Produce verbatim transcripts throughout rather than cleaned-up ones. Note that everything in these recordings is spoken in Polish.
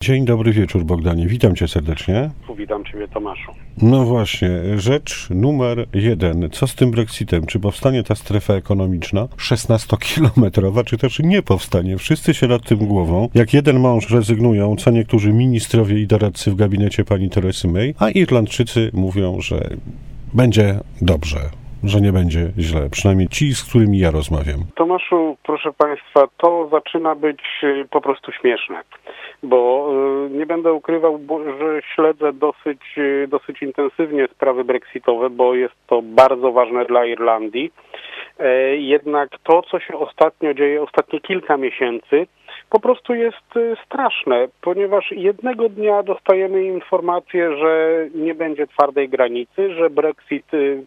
Dzień dobry wieczór, Bogdanie. Witam cię serdecznie. Witam ciebie, Tomaszu. No właśnie, rzecz numer jeden. Co z tym Brexitem? Czy powstanie ta strefa ekonomiczna szesnastokilometrowa, czy też nie powstanie? Wszyscy się nad tym głową. Jak jeden mąż rezygnują, co niektórzy ministrowie i doradcy w gabinecie pani Teresy May, a Irlandczycy mówią, że będzie dobrze, że nie będzie źle. Przynajmniej ci, z którymi ja rozmawiam. Tomaszu, proszę państwa, to zaczyna być po prostu śmieszne, bo nie będę ukrywał, bo, że śledzę dosyć, dosyć intensywnie sprawy brexitowe, bo jest to bardzo ważne dla Irlandii. Jednak to, co się ostatnio dzieje, ostatnie kilka miesięcy, po prostu jest straszne, ponieważ jednego dnia dostajemy informację, że nie będzie twardej granicy, że Brexit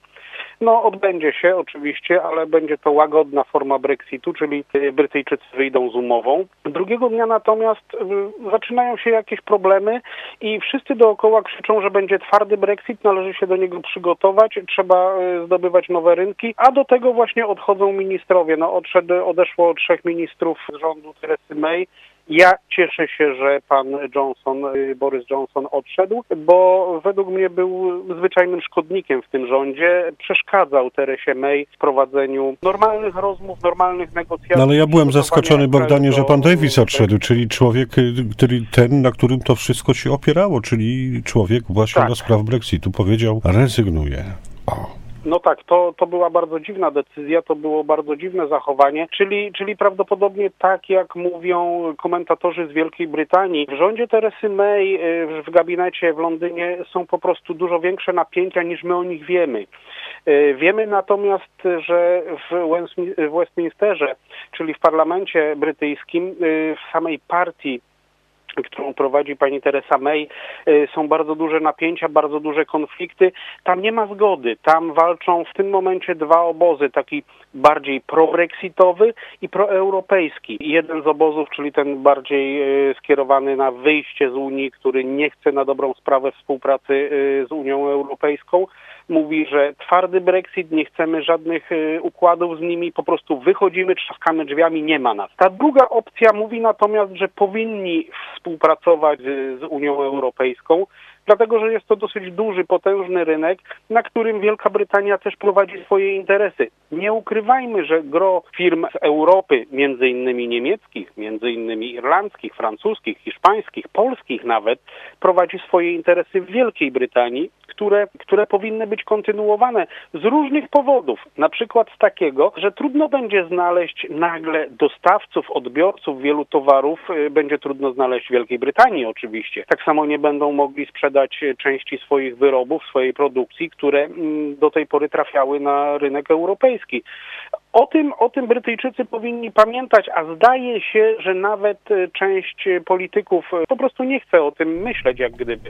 no odbędzie się oczywiście, ale będzie to łagodna forma Brexitu, czyli Brytyjczycy wyjdą z umową. Drugiego dnia natomiast zaczynają się jakieś problemy i wszyscy dookoła krzyczą, że będzie twardy Brexit, należy się do niego przygotować, trzeba zdobywać nowe rynki, a do tego właśnie odchodzą ministrowie. No odszedł, odeszło trzech ministrów z rządu Teresy May. Ja cieszę się, że pan Johnson, Boris Johnson odszedł, bo według mnie był zwyczajnym szkodnikiem w tym rządzie. Przeszkadzał Teresie May w prowadzeniu normalnych rozmów, normalnych negocjacji. No ale ja byłem zaskoczony, Bogdanie, że pan Davis odszedł, czyli człowiek, który ten, na którym to wszystko się opierało, czyli człowiek właśnie tak. do spraw Brexitu powiedział, rezygnuje. O. No tak, to, to była bardzo dziwna decyzja, to było bardzo dziwne zachowanie, czyli, czyli prawdopodobnie tak jak mówią komentatorzy z Wielkiej Brytanii, w rządzie Teresy May, w gabinecie w Londynie są po prostu dużo większe napięcia niż my o nich wiemy. Wiemy natomiast, że w Westminsterze, czyli w parlamencie brytyjskim, w samej partii, którą prowadzi pani Teresa May, są bardzo duże napięcia, bardzo duże konflikty. Tam nie ma zgody. Tam walczą w tym momencie dwa obozy, taki bardziej pro-brexitowy i proeuropejski. Jeden z obozów, czyli ten bardziej skierowany na wyjście z Unii, który nie chce na dobrą sprawę współpracy z Unią Europejską, mówi, że twardy Brexit, nie chcemy żadnych układów z nimi, po prostu wychodzimy, trzaskamy drzwiami, nie ma nas. Ta druga opcja mówi natomiast, że powinni współpracować z Unią Europejską, dlatego że jest to dosyć duży, potężny rynek, na którym Wielka Brytania też prowadzi swoje interesy. Nie ukrywajmy, że gro firm z Europy, między innymi niemieckich, między innymi irlandzkich, francuskich, hiszpańskich, polskich nawet, prowadzi swoje interesy w Wielkiej Brytanii, które, które powinny być kontynuowane z różnych powodów. Na przykład z takiego, że trudno będzie znaleźć nagle dostawców, odbiorców wielu towarów, będzie trudno znaleźć w Wielkiej Brytanii oczywiście. Tak samo nie będą mogli sprzedać części swoich wyrobów, swojej produkcji, które do tej pory trafiały na rynek europejski. O tym, o tym Brytyjczycy powinni pamiętać, a zdaje się, że nawet część polityków po prostu nie chce o tym myśleć jak gdyby.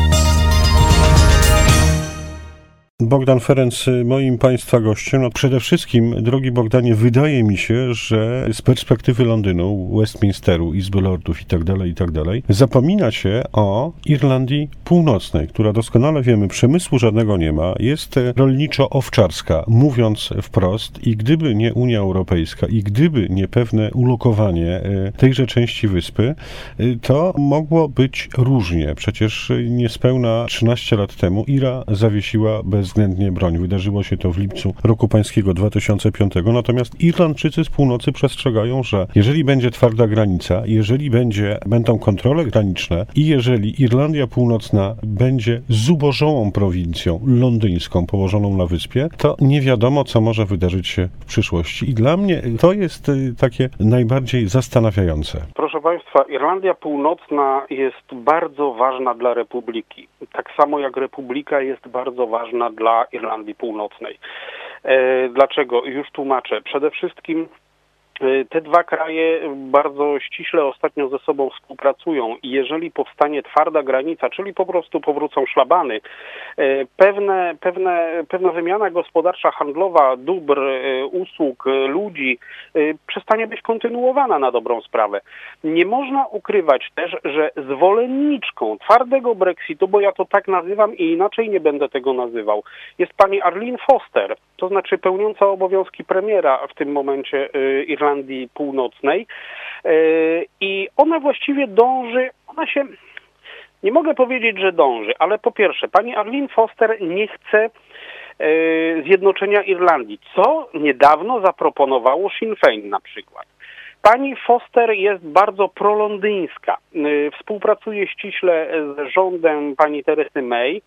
Bogdan Ferenc, moim Państwa gościem. No przede wszystkim, drogi Bogdanie, wydaje mi się, że z perspektywy Londynu, Westminsteru, Izby Lordów i tak dalej, i tak dalej, zapomina się o Irlandii Północnej, która doskonale wiemy, przemysłu żadnego nie ma, jest rolniczo-owczarska, mówiąc wprost, i gdyby nie Unia Europejska, i gdyby nie pewne ulokowanie tejże części wyspy, to mogło być różnie. Przecież niespełna trzynaście lat temu Ira zawiesiła bez względnie broń. Wydarzyło się to w lipcu roku pańskiego dwa tysiące piątego, natomiast Irlandczycy z północy przestrzegają, że jeżeli będzie twarda granica, jeżeli będzie, będą kontrole graniczne i jeżeli Irlandia Północna będzie zubożałą prowincją londyńską położoną na wyspie, to nie wiadomo, co może wydarzyć się w przyszłości. I dla mnie to jest takie najbardziej zastanawiające. Proszę Państwa, Irlandia Północna jest bardzo ważna dla Republiki. Tak samo jak Republika jest bardzo ważna dla Irlandii Północnej. E, dlaczego? Już tłumaczę. Przede wszystkim te dwa kraje bardzo ściśle ostatnio ze sobą współpracują i jeżeli powstanie twarda granica, czyli po prostu powrócą szlabany, pewne, pewne, pewna wymiana gospodarcza, handlowa, dóbr, usług, ludzi przestanie być kontynuowana na dobrą sprawę. Nie można ukrywać też, że zwolenniczką twardego Brexitu, bo ja to tak nazywam i inaczej nie będę tego nazywał, jest pani Arlene Foster, to znaczy pełniąca obowiązki premiera w tym momencie Irlandii Irlandii Północnej i ona właściwie dąży, ona się, nie mogę powiedzieć, że dąży, ale po pierwsze, pani Arlene Foster nie chce zjednoczenia Irlandii, co niedawno zaproponowało Sinn Féin na przykład. Pani Foster jest bardzo prolondyńska. Współpracuje ściśle z rządem pani Teresy May.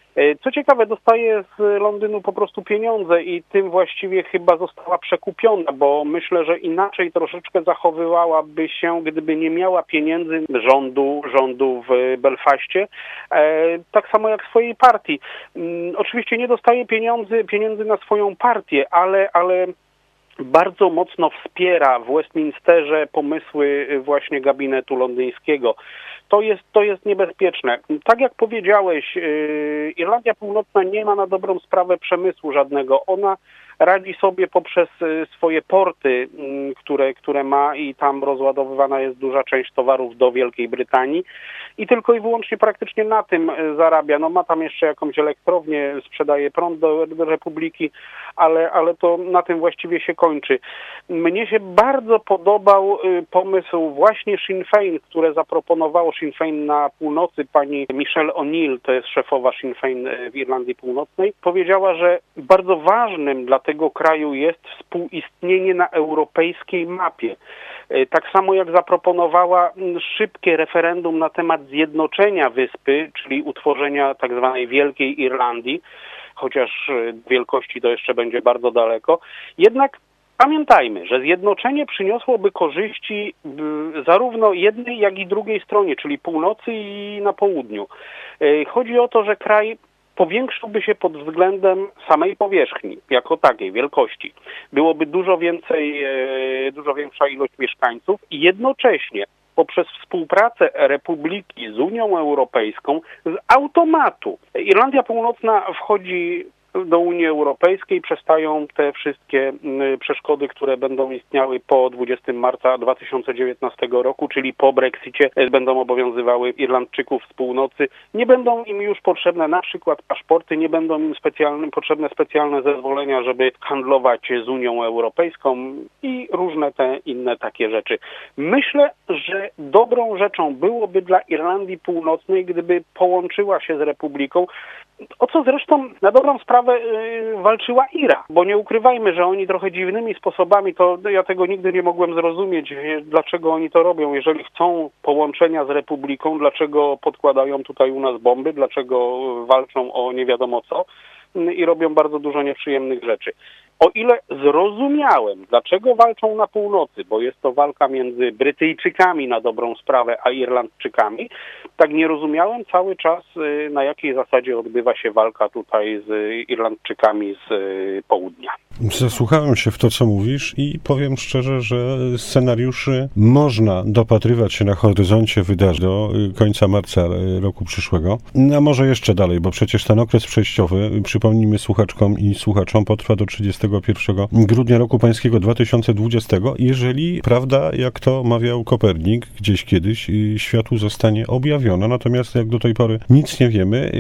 Co ciekawe, dostaje z Londynu po prostu pieniądze i tym właściwie chyba została przekupiona, bo myślę, że inaczej troszeczkę zachowywałaby się, gdyby nie miała pieniędzy rządu, rządu w Belfaście, tak samo jak swojej partii. Oczywiście nie dostaje pieniędzy, pieniędzy na swoją partię, ale, ale bardzo mocno wspiera w Westminsterze pomysły właśnie gabinetu londyńskiego. To jest, to jest niebezpieczne. Tak jak powiedziałeś, yy, Irlandia Północna nie ma na dobrą sprawę przemysłu żadnego. Ona radzi sobie poprzez swoje porty, które, które ma i tam rozładowywana jest duża część towarów do Wielkiej Brytanii i tylko i wyłącznie praktycznie na tym zarabia. No ma tam jeszcze jakąś elektrownię, sprzedaje prąd do, do Republiki, ale, ale to na tym właściwie się kończy. Mnie się bardzo podobał pomysł właśnie Sinn Féin, które zaproponowało Sinn Féin na północy. Pani Michelle O'Neill, to jest szefowa Sinn Féin w Irlandii Północnej, powiedziała, że bardzo ważnym dla tego kraju jest współistnienie na europejskiej mapie. Tak samo jak zaproponowała szybkie referendum na temat zjednoczenia wyspy, czyli utworzenia tak zwanej Wielkiej Irlandii, chociaż wielkości to jeszcze będzie bardzo daleko. Jednak pamiętajmy, że zjednoczenie przyniosłoby korzyści zarówno jednej, jak i drugiej stronie, czyli północy i na południu. Chodzi o to, że kraj powiększyłby się pod względem samej powierzchni, jako takiej wielkości. Byłoby dużo więcej, dużo większa ilość mieszkańców i jednocześnie poprzez współpracę Republiki z Unią Europejską z automatu Irlandia Północna wchodzi do Unii Europejskiej, przestają te wszystkie przeszkody, które będą istniały po dwudziestego marca dwa tysiące dziewiętnastego roku, czyli po Brexicie, będą obowiązywały Irlandczyków z północy. Nie będą im już potrzebne na przykład paszporty, nie będą im specjalne, potrzebne specjalne zezwolenia, żeby handlować z Unią Europejską i różne te inne takie rzeczy. Myślę, że dobrą rzeczą byłoby dla Irlandii Północnej, gdyby połączyła się z Republiką, o co zresztą na dobrą sprawę yy, walczyła Ira, bo nie ukrywajmy, że oni trochę dziwnymi sposobami, to ja tego nigdy nie mogłem zrozumieć, dlaczego oni to robią. Jeżeli chcą połączenia z Republiką, dlaczego podkładają tutaj u nas bomby, dlaczego walczą o nie wiadomo co yy, i robią bardzo dużo nieprzyjemnych rzeczy. O ile zrozumiałem, dlaczego walczą na północy, bo jest to walka między Brytyjczykami na dobrą sprawę, a Irlandczykami, tak nie rozumiałem cały czas, na jakiej zasadzie odbywa się walka tutaj z Irlandczykami z południa. Zasłuchałem się w to, co mówisz i powiem szczerze, że scenariuszy można dopatrywać się na horyzoncie wydarzeń do końca marca roku przyszłego, a może jeszcze dalej, bo przecież ten okres przejściowy, przypomnijmy słuchaczkom i słuchaczom, potrwa do trzydziestego pierwszego grudnia roku pańskiego dwa tysiące dwudziestego, jeżeli prawda, jak to mawiał Kopernik gdzieś kiedyś, światu zostanie objawiona, natomiast jak do tej pory nic nie wiemy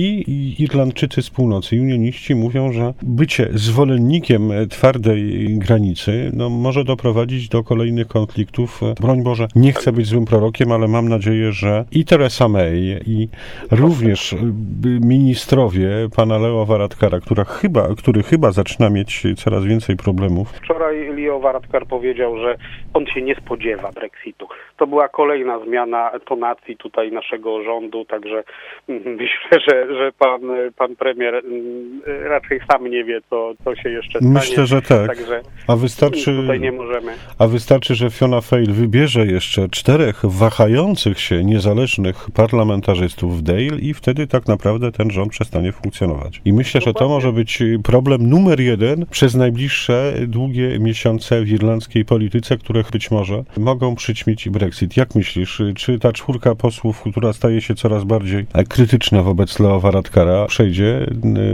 i Irlandczycy z północy, unioniści mówią, że bycie zwolennikiem twardej granicy no, może doprowadzić do kolejnych konfliktów. Broń Boże, nie chcę być złym prorokiem, ale mam nadzieję, że i Theresa May, i również ministrowie pana Leo Varadkara, która chyba, który chyba zaczyna mieć coraz więcej problemów. Wczoraj Leo Varadkar powiedział, że on się nie spodziewa Brexitu. To była kolejna zmiana tonacji tutaj naszego rządu, także myślę, że, że pan, pan premier raczej sam nie wie, co, co się jeszcze stanie. Myślę, że tak. Także a wystarczy, tutaj nie możemy. A wystarczy, że Fiona Fale wybierze jeszcze czterech wahających się niezależnych parlamentarzystów w Dáil i wtedy tak naprawdę ten rząd przestanie funkcjonować. I myślę, że to może być problem numer jeden przez najbliższe długie miesiące w irlandzkiej polityce, które być może mogą przyćmić Brexit. Jak myślisz, czy ta czwórka posłów, która staje się coraz bardziej krytyczna wobec Leo Varadkara, przejdzie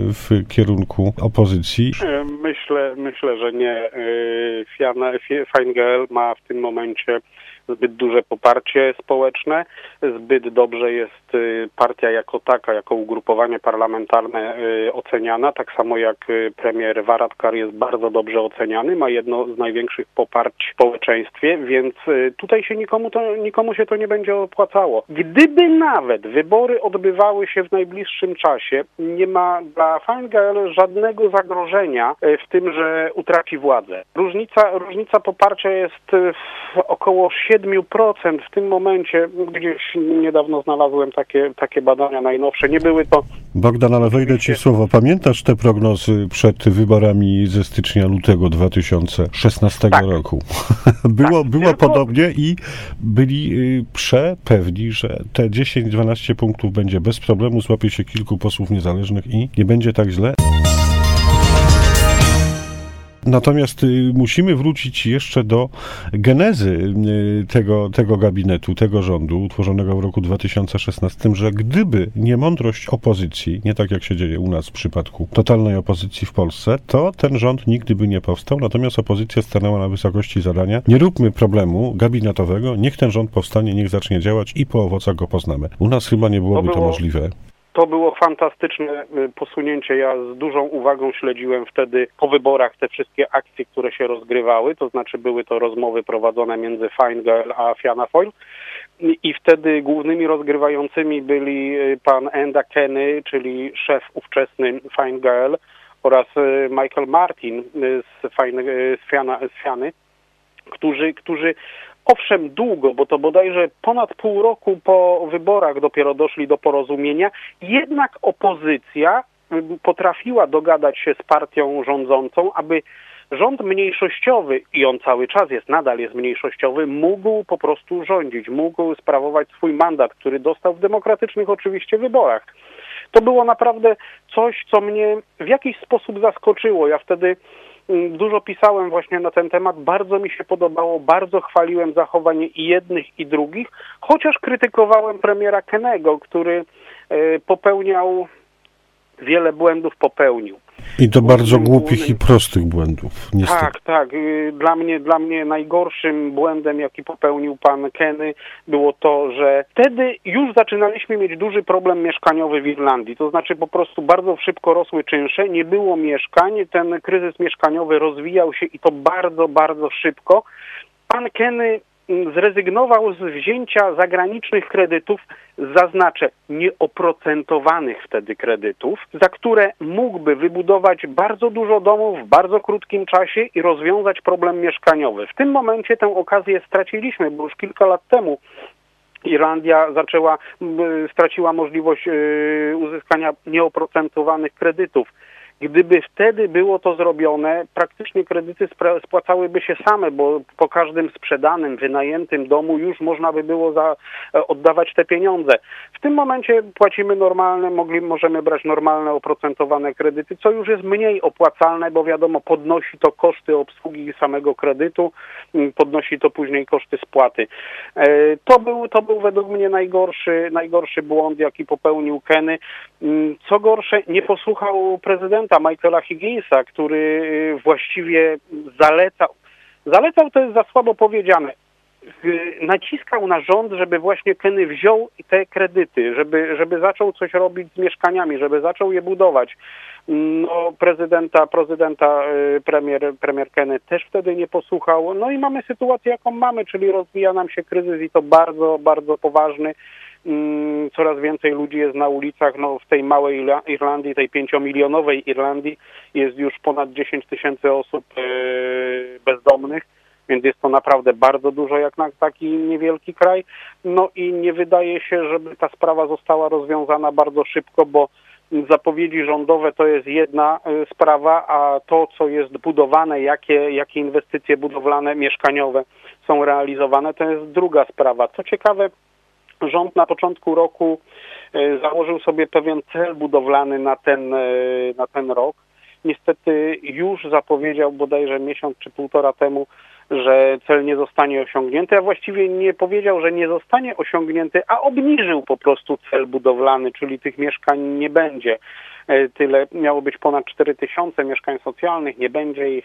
w kierunku opozycji? Myślę, myślę, że nie. Fianna Fine Gael ma w tym momencie zbyt duże poparcie społeczne, zbyt dobrze jest partia jako taka, jako ugrupowanie parlamentarne oceniana, tak samo jak premier Varadkar jest bardzo dobrze oceniany, ma jedno z największych poparć w społeczeństwie, więc tutaj się nikomu, to, nikomu się to nie będzie opłacało. Gdyby nawet wybory odbywały się w najbliższym czasie, nie ma dla Fine Gael żadnego zagrożenia w tym, że utraci władzę. Różnica, różnica poparcia jest około siedem procent w tym momencie. Gdzieś niedawno znalazłem takie, takie badania najnowsze. Nie były to... Bogdan, ale wejdę ci w słowo. Pamiętasz te prognozy przed wyborami ze stycznia, lutego dwa tysiące szesnastego tak. roku? było tak. było Tylko... podobnie i byli przepewni, że te dziesięć dwanaście punktów będzie bez problemu, złapie się kilku posłów niezależnych i nie będzie tak źle. Natomiast y, musimy wrócić jeszcze do genezy y, tego, tego gabinetu, tego rządu utworzonego w roku dwa tysiące szesnastym, że gdyby nie mądrość opozycji, nie tak jak się dzieje u nas w przypadku totalnej opozycji w Polsce, to ten rząd nigdy by nie powstał, natomiast opozycja stanęła na wysokości zadania. Nie róbmy problemu gabinetowego, niech ten rząd powstanie, niech zacznie działać i po owocach go poznamy. U nas chyba nie byłoby to, było... to możliwe. To było fantastyczne posunięcie. Ja z dużą uwagą śledziłem wtedy po wyborach te wszystkie akcje, które się rozgrywały, to znaczy były to rozmowy prowadzone między Fine Gael a Fianna Fáil i wtedy głównymi rozgrywającymi byli pan Enda Kenny, czyli szef ówczesny Fine Gael oraz Michael Martin z, Fine, z, Fiana, z Fiany, którzy, którzy owszem, długo, bo to bodajże ponad pół roku po wyborach dopiero doszli do porozumienia, jednak opozycja potrafiła dogadać się z partią rządzącą, aby rząd mniejszościowy, i on cały czas jest, nadal jest mniejszościowy, mógł po prostu rządzić, mógł sprawować swój mandat, który dostał w demokratycznych oczywiście wyborach. To było naprawdę coś, co mnie w jakiś sposób zaskoczyło. Ja wtedy dużo pisałem właśnie na ten temat, bardzo mi się podobało, bardzo chwaliłem zachowanie i jednych, i drugich, chociaż krytykowałem premiera Kennego, który popełniał, wiele błędów popełnił. I to bardzo głupich i prostych błędów, niestety. Tak, tak. Dla mnie, dla mnie najgorszym błędem, jaki popełnił pan Kenny, było to, że wtedy już zaczynaliśmy mieć duży problem mieszkaniowy w Irlandii. To znaczy po prostu bardzo szybko rosły czynsze, nie było mieszkań, ten kryzys mieszkaniowy rozwijał się i to bardzo, bardzo szybko. Pan Kenny zrezygnował z wzięcia zagranicznych kredytów, zaznaczę, nieoprocentowanych wtedy kredytów, za które mógłby wybudować bardzo dużo domów w bardzo krótkim czasie i rozwiązać problem mieszkaniowy. W tym momencie tę okazję straciliśmy, bo już kilka lat temu Irlandia zaczęła, straciła możliwość uzyskania nieoprocentowanych kredytów. Gdyby wtedy było to zrobione, praktycznie kredyty spłacałyby się same, bo po każdym sprzedanym, wynajętym domu już można by było za, oddawać te pieniądze. W tym momencie płacimy normalne, mogli, możemy brać normalne, oprocentowane kredyty, co już jest mniej opłacalne, bo wiadomo, podnosi to koszty obsługi samego kredytu, podnosi to później koszty spłaty. To był, to był według mnie najgorszy, najgorszy błąd, jaki popełnił Kenny. Co gorsze, nie posłuchał prezydenta Michaela Higginsa, który właściwie zalecał, zalecał to jest za słabo powiedziane, naciskał na rząd, żeby właśnie Kenny wziął te kredyty, żeby, żeby zaczął coś robić z mieszkaniami, żeby zaczął je budować. No, prezydenta, prezydenta premier, premier Kenny też wtedy nie posłuchał. No i mamy sytuację, jaką mamy, czyli rozwija nam się kryzys i to bardzo, bardzo poważny. Coraz więcej ludzi jest na ulicach, no w tej małej Irlandii, tej pięciomilionowej Irlandii jest już ponad dziesięć tysięcy osób bezdomnych, więc jest to naprawdę bardzo dużo jak na taki niewielki kraj. No i nie wydaje się, żeby ta sprawa została rozwiązana bardzo szybko, bo zapowiedzi rządowe to jest jedna sprawa, a to, co jest budowane, jakie, jakie inwestycje budowlane, mieszkaniowe są realizowane, to jest druga sprawa. Co ciekawe, rząd na początku roku założył sobie pewien cel budowlany na ten, na ten rok. Niestety już zapowiedział bodajże miesiąc czy półtora temu, że cel nie zostanie osiągnięty, a właściwie nie powiedział, że nie zostanie osiągnięty, a obniżył po prostu cel budowlany, czyli tych mieszkań nie będzie. Tyle miało być ponad cztery tysiące mieszkań socjalnych, nie będzie ich.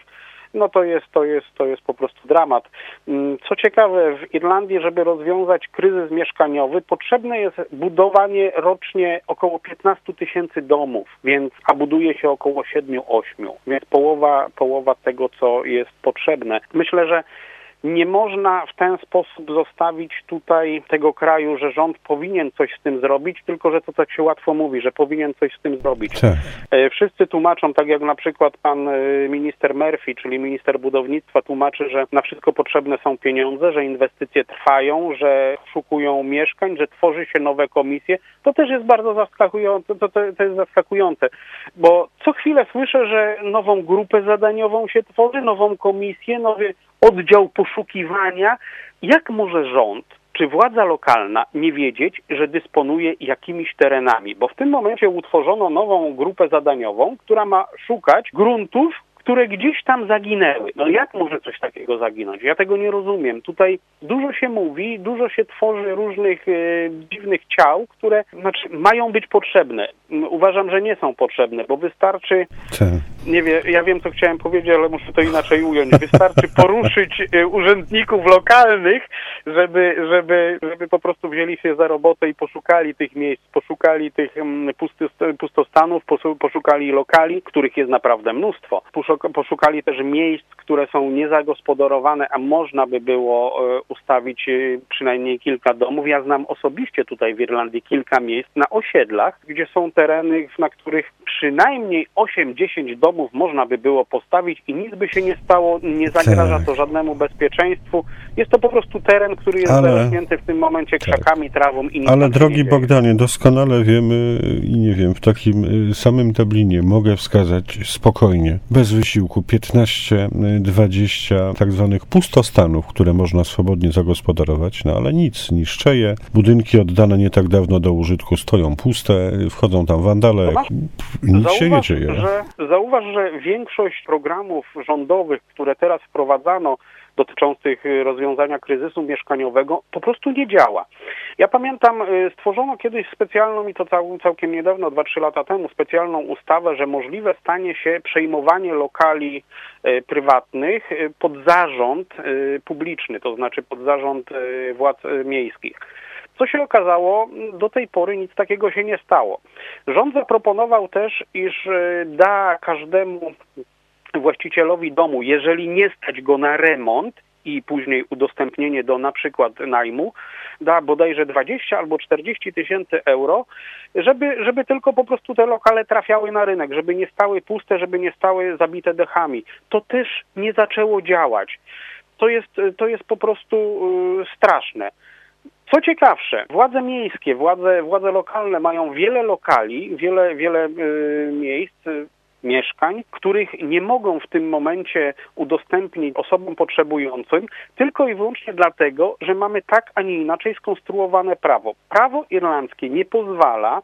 no to jest, to jest, to jest po prostu dramat. Co ciekawe, w Irlandii, żeby rozwiązać kryzys mieszkaniowy, potrzebne jest budowanie rocznie około piętnaście tysięcy domów, więc, a buduje się około siedem osiem, więc połowa, połowa tego, co jest potrzebne. Myślę, że nie można w ten sposób zostawić tutaj tego kraju, że rząd powinien coś z tym zrobić, tylko że to tak się łatwo mówi, że powinien coś z tym zrobić. Tak. Wszyscy tłumaczą, tak jak na przykład pan minister Murphy, czyli minister budownictwa, tłumaczy, że na wszystko potrzebne są pieniądze, że inwestycje trwają, że szukują mieszkań, że tworzy się nowe komisje. To też jest bardzo zaskakujące, to, to, to jest zaskakujące, bo co chwilę słyszę, że nową grupę zadaniową się tworzy, nową komisję, nowy oddział poszukiwania. Jak może rząd czy władza lokalna nie wiedzieć, że dysponuje jakimiś terenami? Bo w tym momencie utworzono nową grupę zadaniową, która ma szukać gruntów, które gdzieś tam zaginęły. No jak może coś takiego zaginąć? Ja tego nie rozumiem. Tutaj dużo się mówi, dużo się tworzy różnych e, dziwnych ciał, które znaczy, mają być potrzebne. Uważam, że nie są potrzebne, bo wystarczy, tak. nie wiem, ja wiem, co chciałem powiedzieć, ale muszę to inaczej ująć. Wystarczy poruszyć e, urzędników lokalnych, żeby, żeby, żeby po prostu wzięli się za robotę i poszukali tych miejsc, poszukali tych m, pusty, pustostanów, poszukali lokali, których jest naprawdę mnóstwo. Poszukali też miejsc, które są niezagospodarowane, a można by było e, ustawić e, przynajmniej kilka domów. Ja znam osobiście tutaj w Irlandii kilka miejsc na osiedlach, gdzie są tereny, na których przynajmniej osiem dziesięć domów można by było postawić i nic by się nie stało, nie zagraża to żadnemu bezpieczeństwu. Jest to po prostu teren, który jest ale, zarośnięty w tym momencie krzakami, tak. trawą i nic. Ale drogi Bogdanie, doskonale wiemy i nie wiem, w takim samym Dublinie mogę wskazać spokojnie, bez wysiłku, piętnaście dwadzieścia tak zwanych pustostanów, które można swobodnie zagospodarować, no ale nic, niszczeje. Budynki oddane nie tak dawno do użytku stoją puste, wchodzą tam wandale, Tomasz, nic zauważ, się nie dzieje. Że, zauważ, że większość programów rządowych, które teraz wprowadzano, dotyczących rozwiązania kryzysu mieszkaniowego, po prostu nie działa. Ja pamiętam, stworzono kiedyś specjalną, i to cał, całkiem niedawno, dwa trzy lata temu, specjalną ustawę, że możliwe stanie się przejmowanie lokali e, prywatnych pod zarząd e, publiczny, to znaczy pod zarząd e, władz e, miejskich. Co się okazało, do tej pory nic takiego się nie stało. Rząd zaproponował też, iż e, da każdemu właścicielowi domu, jeżeli nie stać go na remont i później udostępnienie do na przykład najmu, da bodajże dwadzieścia albo czterdzieści tysięcy euro, żeby, żeby tylko po prostu te lokale trafiały na rynek, żeby nie stały puste, żeby nie stały zabite dechami. To też nie zaczęło działać. To jest, to jest po prostu yy, straszne. Co ciekawsze, władze miejskie, władze, władze lokalne mają wiele lokali, wiele, wiele yy, miejsc, yy, mieszkań, których nie mogą w tym momencie udostępnić osobom potrzebującym, tylko i wyłącznie dlatego, że mamy tak, a nie inaczej skonstruowane prawo. Prawo irlandzkie nie pozwala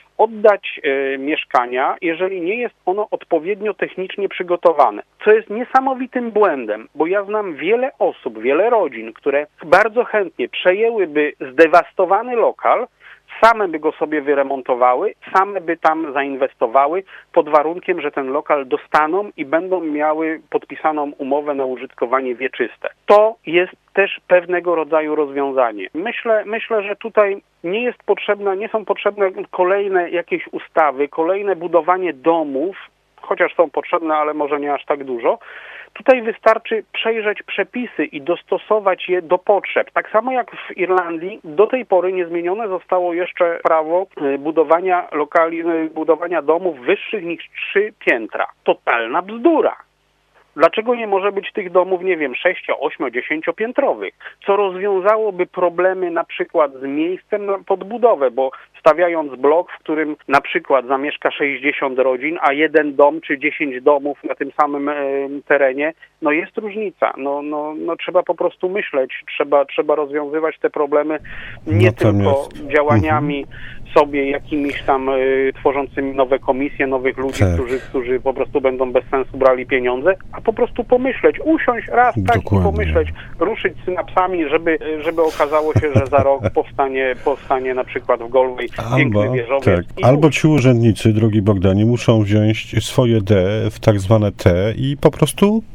oddać e, mieszkania, jeżeli nie jest ono odpowiednio technicznie przygotowane. Co jest niesamowitym błędem, bo ja znam wiele osób, wiele rodzin, które bardzo chętnie przejęłyby zdewastowany lokal, same by go sobie wyremontowały, same by tam zainwestowały pod warunkiem, że ten lokal dostaną i będą miały podpisaną umowę na użytkowanie wieczyste. To jest też pewnego rodzaju rozwiązanie. Myślę, myślę, że tutaj nie jest potrzebne, nie są potrzebne kolejne jakieś ustawy, kolejne budowanie domów, chociaż są potrzebne, ale może nie aż tak dużo. Tutaj wystarczy przejrzeć przepisy i dostosować je do potrzeb. Tak samo jak w Irlandii, do tej pory nie zmienione zostało jeszcze prawo budowania lokali, budowania domów wyższych niż trzy piętra. Totalna bzdura. Dlaczego nie może być tych domów, nie wiem, sześcio, ośmio, dziesięciopiętrowych? Co rozwiązałoby problemy na przykład z miejscem pod budowę, bo stawiając blok, w którym na przykład zamieszka sześćdziesiąt rodzin, a jeden dom czy dziesięć domów na tym samym e, terenie, no jest różnica. No, no, no trzeba po prostu myśleć, trzeba, trzeba rozwiązywać te problemy nie no tylko jest. działaniami mhm. sobie jakimiś tam y, tworzącymi nowe komisje, nowych ludzi, tak. którzy, którzy po prostu będą bez sensu brali pieniądze, a po prostu pomyśleć, usiąść raz tak i pomyśleć, ruszyć synapsami, żeby, żeby okazało się, że za rok powstanie, powstanie na przykład w Galway piękny wieżowiec. Tak. Albo ci urzędnicy, drogi Bogdanie, muszą wziąć swoje D w tak zwane T i po prostu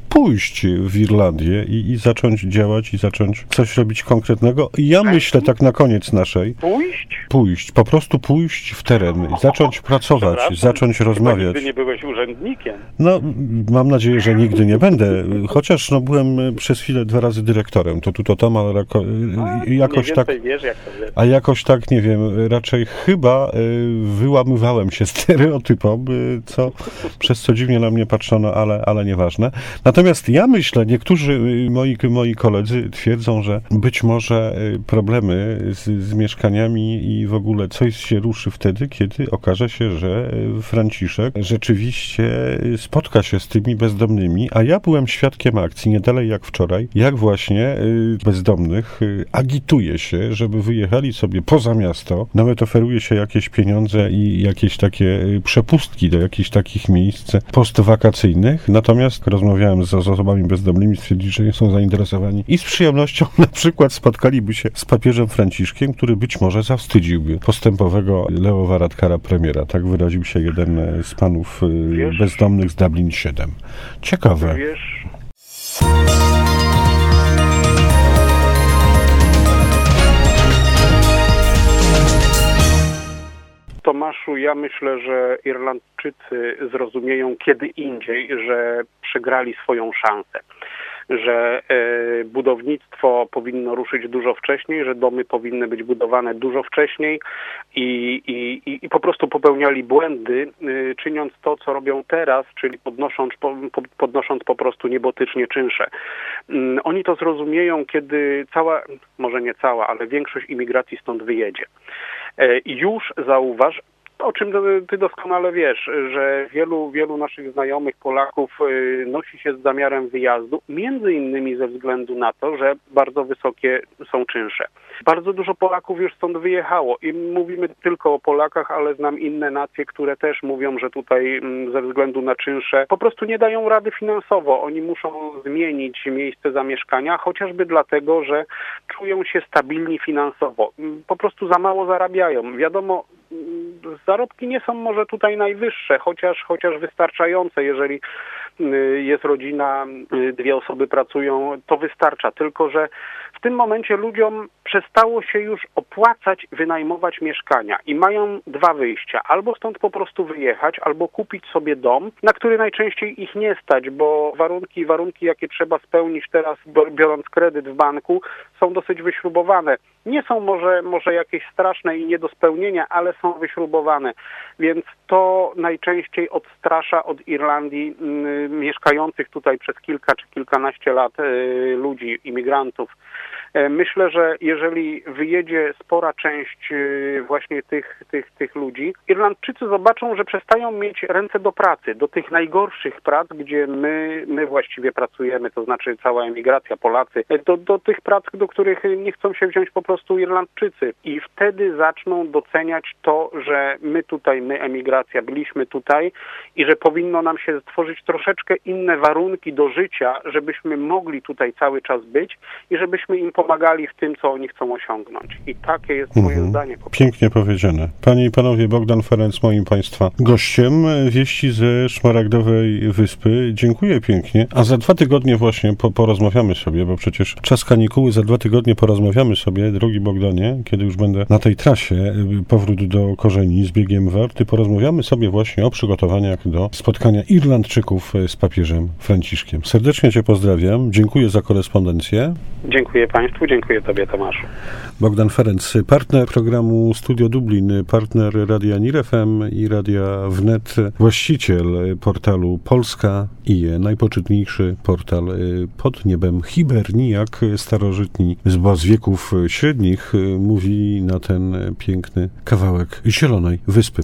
pójść w Irlandię i, i zacząć działać i zacząć coś robić konkretnego. I ja myślę tak na koniec naszej. Pójść? Pójść, po prostu pójść w teren, zacząć pracować, zacząć rozmawiać. Nigdy nie byłeś urzędnikiem. No, mam nadzieję, że nigdy nie będę, chociaż no, byłem przez chwilę dwa razy dyrektorem, to tu, to tam, ale rako, A, jakoś tak, wiesz, jak to jest. a jakoś tak, nie wiem, raczej chyba y, wyłamywałem się stereotypom, y, co, przez co dziwnie na mnie patrzono, ale, ale nieważne. Natomiast ja myślę, niektórzy y, moi, moi koledzy twierdzą, że być może y, problemy z, z mieszkaniami i w ogóle coś się ruszy wtedy, kiedy okaże się, że y, Franciszek rzeczywiście spotka się z tymi bezdomnymi, a ja byłem świadkiem akcji nie dalej jak wczoraj, jak właśnie y, bezdomnych y, agituje się, żeby wyjechali sobie poza miasto, nawet oferuje się jakieś pieniądze i jakieś takie y, przepustki do jakichś takich miejsc postwakacyjnych, natomiast rozmawiałem z, z osobami bezdomnymi, stwierdzili, że nie są zainteresowani i z przyjemnością na przykład spotkaliby się z papieżem Franciszkiem, który być może zawstydziłby postępowego Leo Varadkara premiera. Tak wyraził się jeden z panów y, Wiesz? bezdomnych z Dublin siedem. Ciekawe. Wiesz... Tomaszu, ja myślę, że Irlandczycy zrozumieją kiedy indziej, że przegrali swoją szansę, że e, budownictwo powinno ruszyć dużo wcześniej, że domy powinny być budowane dużo wcześniej i, i, i, i po prostu popełniali błędy, y, czyniąc to, co robią teraz, czyli podnosząc po, podnosząc po prostu niebotycznie czynsze. Y, oni to zrozumieją, kiedy cała, może nie cała, ale większość imigracji stąd wyjedzie. Y, już zauważ, o czym ty doskonale wiesz, że wielu, wielu naszych znajomych Polaków nosi się z zamiarem wyjazdu, między innymi ze względu na to, że bardzo wysokie są czynsze. Bardzo dużo Polaków już stąd wyjechało i mówimy tylko o Polakach, ale znam inne nacje, które też mówią, że tutaj ze względu na czynsze po prostu nie dają rady finansowo. Oni muszą zmienić miejsce zamieszkania, chociażby dlatego, że czują się stabilni finansowo. Po prostu za mało zarabiają. Wiadomo, zarobki nie są może tutaj najwyższe, chociaż, chociaż wystarczające, jeżeli jest rodzina, dwie osoby pracują, to wystarcza. Tylko że w tym momencie ludziom przestało się już opłacać wynajmować mieszkania i mają dwa wyjścia. Albo stąd po prostu wyjechać, albo kupić sobie dom, na który najczęściej ich nie stać, bo warunki, warunki jakie trzeba spełnić teraz, biorąc kredyt w banku, są dosyć wyśrubowane. Nie są może, może jakieś straszne i nie do spełnienia, ale są wyśrubowane. Więc to najczęściej odstrasza od Irlandii y, mieszkających tutaj przez kilka czy kilkanaście lat y, ludzi, imigrantów. Y, myślę, że jeżeli wyjedzie spora część y, właśnie tych, tych, tych ludzi, Irlandczycy zobaczą, że przestają mieć ręce do pracy, do tych najgorszych prac, gdzie my, my właściwie pracujemy, to znaczy cała emigracja, Polacy, do, do tych prac, do których nie chcą się wziąć po prostu Irlandczycy. I wtedy zaczną doceniać to, że my tutaj, my emigracja, byliśmy tutaj i że powinno nam się stworzyć troszeczkę inne warunki do życia, żebyśmy mogli tutaj cały czas być i żebyśmy im pomagali w tym, co oni chcą osiągnąć. I takie jest moje mhm. zdanie. Pięknie powiedziane. Panie i panowie, Bogdan Ferenc, moim państwa gościem. Wieści ze Szmaragdowej Wyspy. Dziękuję pięknie. A za dwa tygodnie właśnie po, porozmawiamy sobie, bo przecież czas kanikuły, za dwa tygodnie porozmawiamy sobie, drogi Bogdanie, kiedy już będę na tej trasie, powrót do korzeni z biegiem Warty, porozmawiamy sobie właśnie o przygotowaniach do spotkania Irlandczyków z papieżem Franciszkiem. Serdecznie cię pozdrawiam. Dziękuję za korespondencję. Dziękuję państwu, dziękuję tobie, Tomaszu. Bogdan Ferenc, partner programu Studio Dublin, partner Radia Nir F M i Radia Wnet, właściciel portalu Polska i je, najpoczytniejszy portal pod niebem Hiberni, jak starożytni z wieków średnich mówi na ten piękny kawałek zielonej wyspy.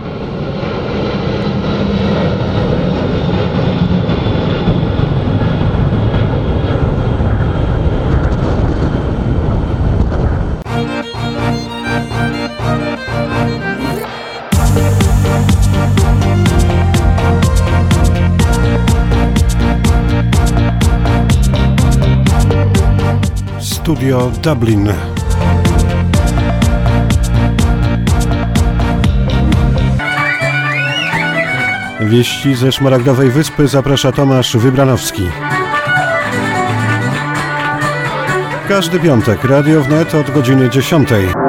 Studio Dublin. Wieści ze Szmaragdowej Wyspy zaprasza Tomasz Wybranowski. Każdy piątek Radio Wnet od godziny dziesiątej.